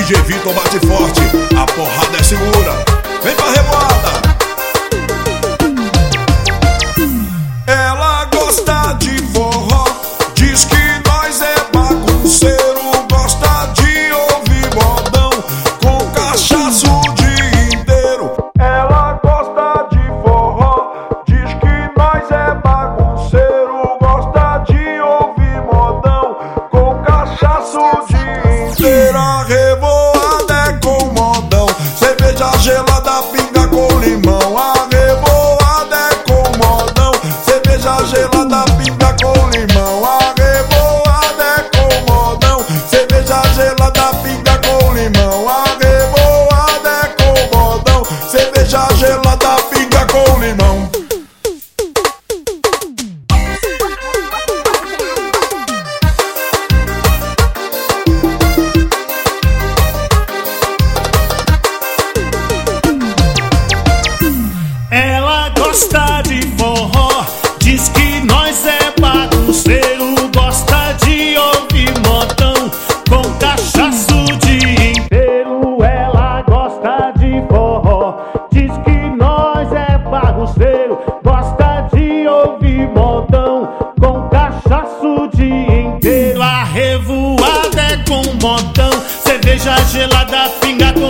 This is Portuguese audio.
DJ Vitor bate forte, a porrada é segura. Vem pra revoada. Ela gosta de forró, diz que nós é bagunceiro. Gosta de ouvir modão, com cachaço o dia inteiro. Ela gosta de forró, diz que nós é bagunceiro. Gosta de ouvir modão, com cachaço o dia inteiro. A revoada é com modão, cerveja gelada, pinga com limão. A revoada é com modão, cerveja gelada, pinga com limão. A revoada é com modão, cerveja gelada, pinga com limão. A revoada é com modão, cerveja gelada, pinga com limão. Ela gosta de forró, diz que nós é bagunceiro. Gosta de ouvir modão, com cachaço o dia inteiro. Ela gosta de forró, diz que nós é bagunceiro. Gosta de ouvir modão, com cachaço o dia inteiro. A revoada é com modão, cerveja gelada, pinga